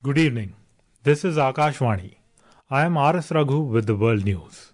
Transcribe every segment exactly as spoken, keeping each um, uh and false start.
Good evening. This is Akashvani. I am R S Raghu with the World News.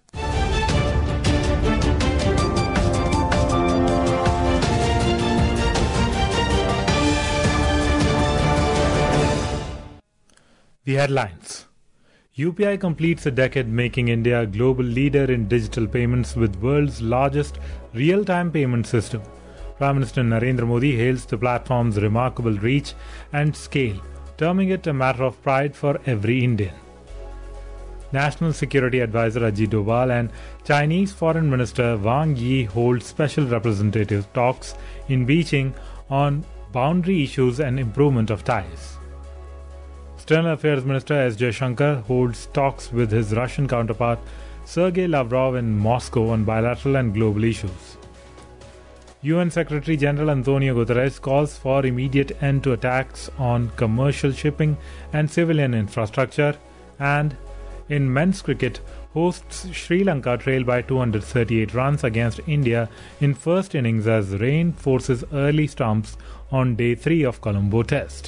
The headlines. U P I completes a decade making India a global leader in digital payments with world's largest real-time payment system. Prime Minister Narendra Modi hails the platform's remarkable reach and scale, terming it a matter of pride for every Indian. National Security Advisor Ajit Doval and Chinese Foreign Minister Wang Yi hold special representative talks in Beijing on boundary issues and improvement of ties. External Affairs Minister S. Jaishankar holds talks with his Russian counterpart Sergei Lavrov in Moscow on bilateral and global issues. U N Secretary General Antonio Guterres calls for immediate end to attacks on commercial shipping and civilian infrastructure, and in men's cricket, hosts Sri Lanka trail by two hundred thirty-eight runs against India in first innings as rain forces early stumps on day three of Colombo Test.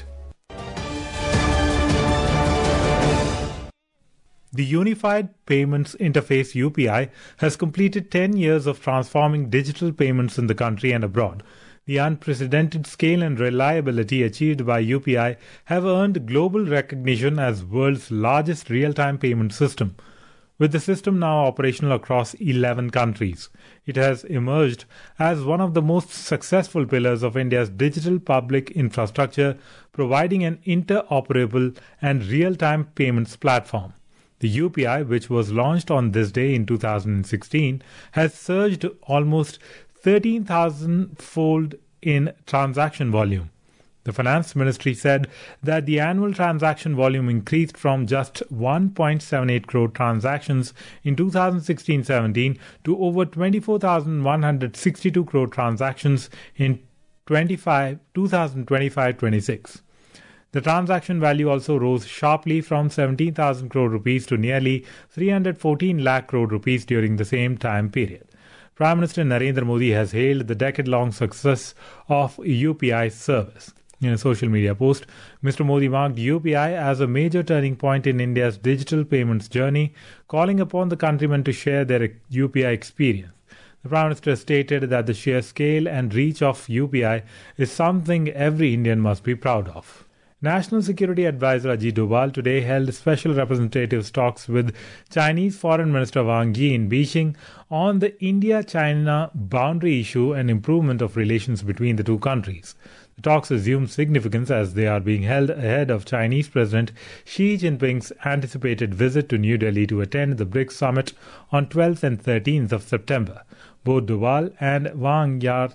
The Unified Payments Interface U P I has completed ten years of transforming digital payments in the country and abroad. The unprecedented scale and reliability achieved by U P I have earned global recognition as world's largest real-time payment system. With the system now operational across eleven countries, it has emerged as one of the most successful pillars of India's digital public infrastructure, providing an interoperable and real-time payments platform. The U P I, which was launched on this day in two thousand sixteen, has surged almost thirteen thousand fold in transaction volume. The Finance Ministry said that the annual transaction volume increased from just one point seven eight crore transactions in two thousand sixteen seventeen to over twenty-four thousand one hundred sixty-two crore transactions in two thousand twenty-five twenty-six. The transaction value also rose sharply from seventeen thousand crore rupees to nearly three hundred fourteen lakh crore rupees during the same time period. Prime Minister Narendra Modi has hailed the decade-long success of U P I service. In a social media post, Mister Modi marked U P I as a major turning point in India's digital payments journey, calling upon the countrymen to share their U P I experience. The Prime Minister stated that the sheer scale and reach of U P I is something every Indian must be proud of. National Security Advisor Ajit Doval today held special representative talks with Chinese Foreign Minister Wang Yi in Beijing on the India-China boundary issue and improvement of relations between the two countries. The talks assume significance as they are being held ahead of Chinese President Xi Jinping's anticipated visit to New Delhi to attend the BRICS summit on twelfth and thirteenth of September. Both Doval and Wang Yi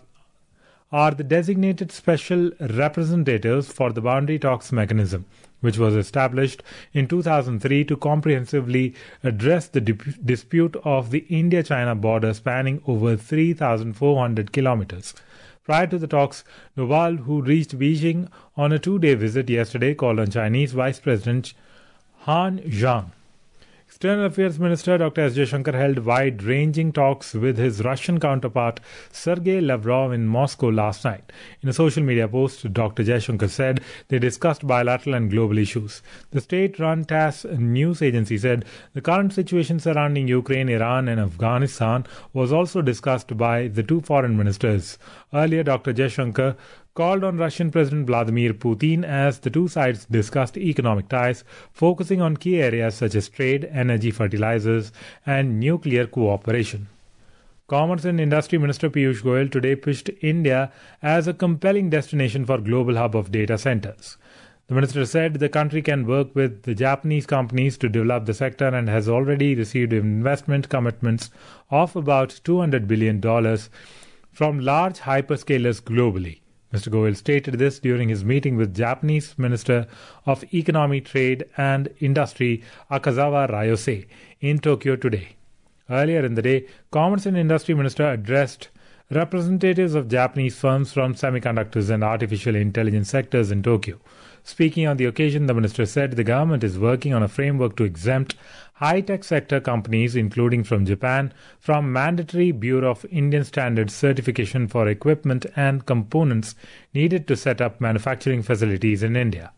are the designated special representatives for the Boundary Talks mechanism, which was established in two thousand three to comprehensively address the dip- dispute of the India-China border spanning over three thousand four hundred kilometers. Prior to the talks, Doval, who reached Beijing on a two-day visit yesterday, called on Chinese Vice President Han Zhang. External Affairs Minister Doctor S. Jaishankar held wide-ranging talks with his Russian counterpart Sergei Lavrov in Moscow last night. In a social media post, Doctor Jaishankar said they discussed bilateral and global issues. The state-run TASS news agency said the current situation surrounding Ukraine, Iran and Afghanistan was also discussed by the two foreign ministers. Earlier, Doctor Jaishankar called on Russian President Vladimir Putin as the two sides discussed economic ties, focusing on key areas such as trade, energy, fertilizers, and nuclear cooperation. Commerce and Industry Minister Piyush Goyal today pitched India as a compelling destination for global hub of data centers. The minister said the country can work with the Japanese companies to develop the sector and has already received investment commitments of about two hundred billion dollars from large hyperscalers globally. Mister Goyal stated this during his meeting with Japanese Minister of Economy, Trade and Industry Akazawa Ryose in Tokyo today. Earlier in the day, Commerce and Industry Minister addressed representatives of Japanese firms from semiconductors and artificial intelligence sectors in Tokyo. Speaking on the occasion, the minister said the government is working on a framework to exempt high-tech sector companies, including from Japan, from mandatory Bureau of Indian Standards certification for equipment and components needed to set up manufacturing facilities in India.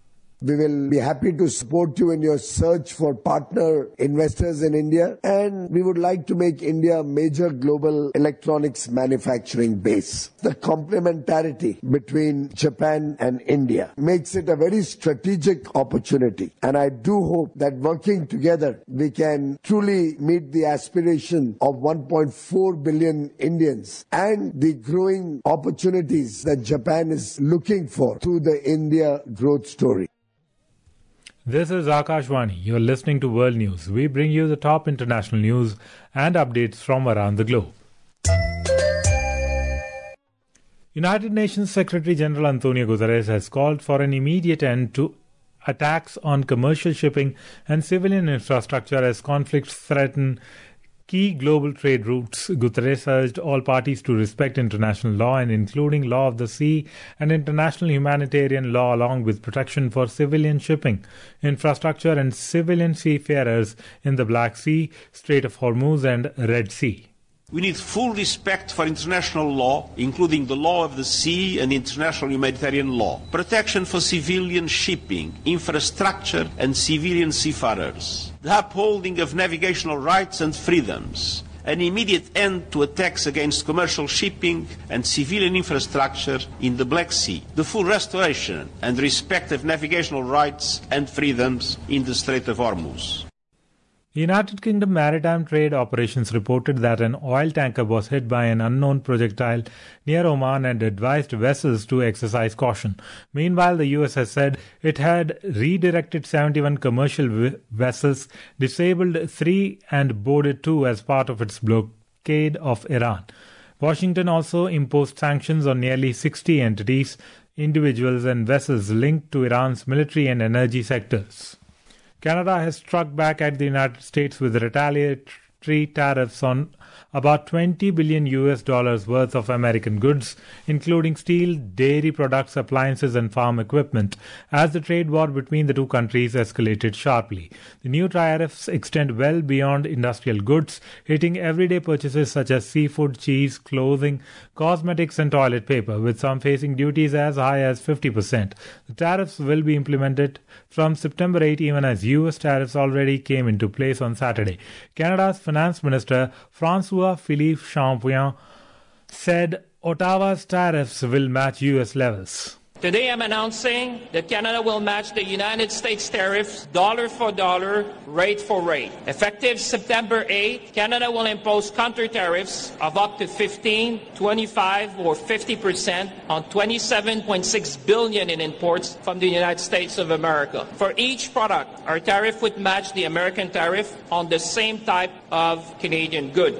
We will be happy to support you in your search for partner investors in India, and we would like to make India a major global electronics manufacturing base. The complementarity between Japan and India makes it a very strategic opportunity, and I do hope that working together we can truly meet the aspiration of one point four billion Indians and the growing opportunities that Japan is looking for through the India growth story. This is Akashvani. You're listening to World News. We bring you the top international news and updates from around the globe. United Nations Secretary General Antonio Guterres has called for an immediate end to attacks on commercial shipping and civilian infrastructure as conflicts threaten key global trade routes. Guterres urged all parties to respect international law and including law of the sea and international humanitarian law along with protection for civilian shipping, infrastructure and civilian seafarers in the Black Sea, Strait of Hormuz and Red Sea. We need full respect for international law, including the law of the sea and international humanitarian law, protection for civilian shipping, infrastructure and civilian seafarers, the upholding of navigational rights and freedoms, an immediate end to attacks against commercial shipping and civilian infrastructure in the Black Sea, the full restoration and respect of navigational rights and freedoms in the Strait of Hormuz. The United Kingdom Maritime Trade Operations reported that an oil tanker was hit by an unknown projectile near Oman and advised vessels to exercise caution. Meanwhile, the U S has said it had redirected seventy-one commercial v- vessels, disabled three and boarded two as part of its blockade of Iran. Washington also imposed sanctions on nearly sixty entities, individuals and vessels linked to Iran's military and energy sectors. Canada has struck back at the United States with retaliatory tariffs on about twenty billion U S dollars worth of American goods, including steel, dairy products, appliances and farm equipment, as the trade war between the two countries escalated sharply. The new tariffs extend well beyond industrial goods, hitting everyday purchases such as seafood, cheese, clothing, cosmetics and toilet paper, with some facing duties as high as fifty percent. The tariffs will be implemented from September eighth, even as U S tariffs already came into place on Saturday. Canada's Finance Minister François-Philippe Champagne said Ottawa's tariffs will match U S levels. Today I'm announcing that Canada will match the United States tariffs dollar for dollar, rate for rate. Effective September eighth, Canada will impose counter tariffs of up to fifteen, twenty-five or fifty percent on twenty-seven point six billion dollars in imports from the United States of America. For each product, our tariff would match the American tariff on the same type of Canadian good.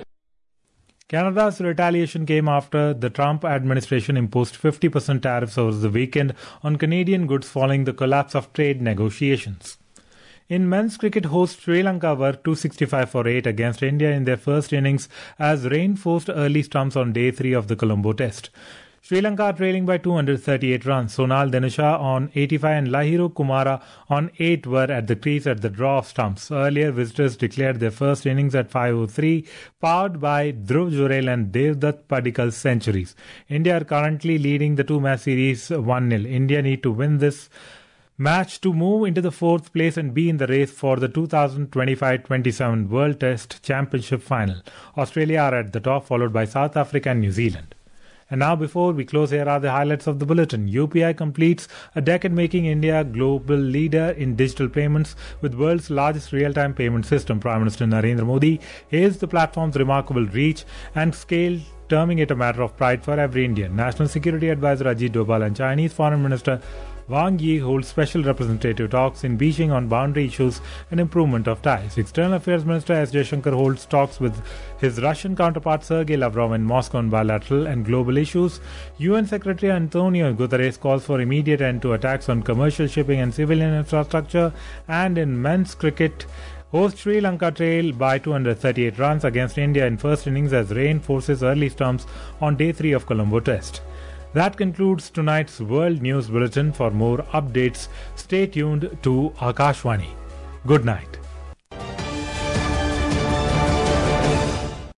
Canada's retaliation came after the Trump administration imposed fifty percent tariffs over the weekend on Canadian goods following the collapse of trade negotiations. In men's cricket, hosts Sri Lanka were two sixty-five for eight against India in their first innings as rain forced early stumps on day three of the Colombo Test. Sri Lanka trailing by two hundred thirty-eight runs. Sonal Denisha on eighty-five and Lahiro Kumara on eight were at the crease at the draw of stumps. Earlier, visitors declared their first innings at five oh three, powered by Dhruv Jurel and Devdutt Padikkal's centuries. India are currently leading the two-match series one nil. India need to win this match to move into the fourth place and be in the race for the two thousand twenty-five twenty-seven World Test Championship final. Australia are at the top, followed by South Africa and New Zealand. And now, before we close, here are the highlights of the bulletin. U P I completes a decade making India a global leader in digital payments with world's largest real-time payment system. Prime Minister Narendra Modi hails the platform's remarkable reach and scale, terming it a matter of pride for every Indian. National Security Advisor Ajit Doval and Chinese Foreign Minister Wang Yi hold special representative talks in Beijing on boundary issues and improvement of ties. External Affairs Minister S. Jaishankar holds talks with his Russian counterpart Sergei Lavrov in Moscow on bilateral and global issues. U N Secretary Antonio Guterres calls for immediate end to attacks on commercial shipping and civilian infrastructure. And in men's cricket, host Sri Lanka trail by two hundred thirty-eight runs against India in first innings as rain forces early stumps on day three of Colombo Test. That concludes tonight's World News Bulletin. For more updates, stay tuned to Akashvani. Good night.